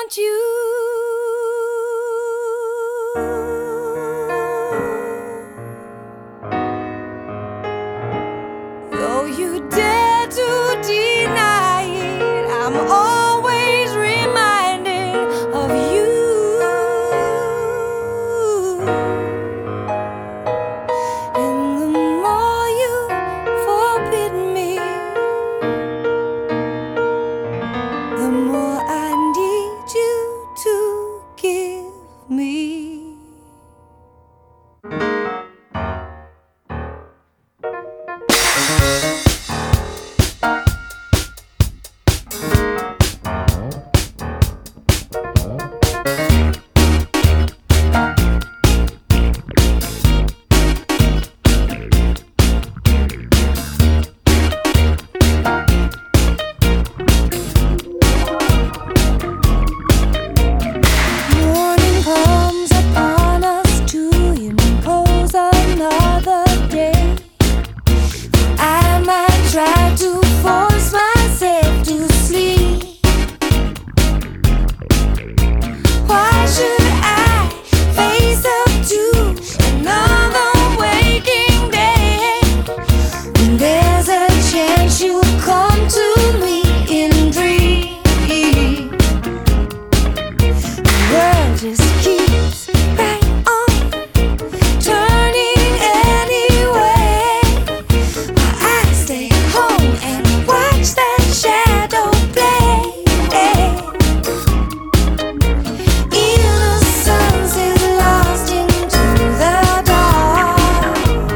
want you. Though you dare to deny it, I'm always reminded of you. And the more you forbid me, the more I need you to give me. Try to force myself to sleep. Why should I face up to another waking day when there's a chance you'll come to me in dreams? The world just keeps right on turning anyway, while I stay home and watch that shadow play. Innocence is lost into the dark.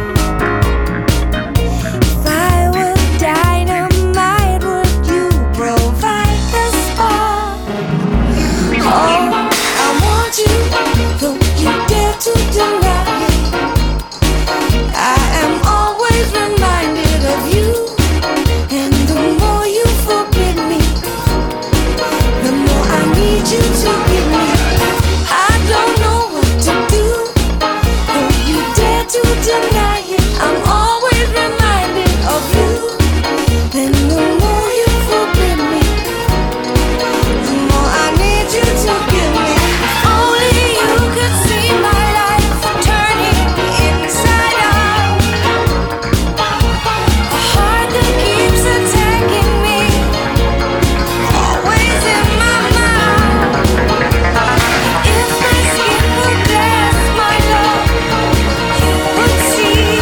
If I were dynamite, would you provide the spark? Oh, I want you, though you dare to deny it. I am always reminded of you. And the more you forbid me, the more I need you to give me. I don't know what to do, though you dare to deny it. I'm always reminded of you. And the more you forbid me, the more I need you to give me. Only you could see my life turning inside out. A heart that keeps attacking me, always in my mind. If my skin were glass, my love, you would see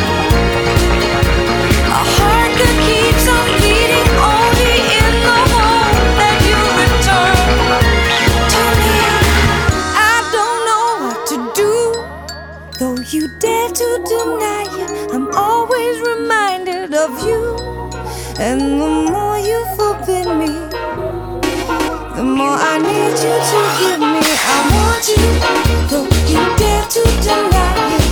a heart that keeps on beating only in the hope that you return to me. I don't know what to do, though you dare to deny it. I'm always reminded of you. And the more you forbid me, the more I need you to give me. I want you, though you dare to deny it.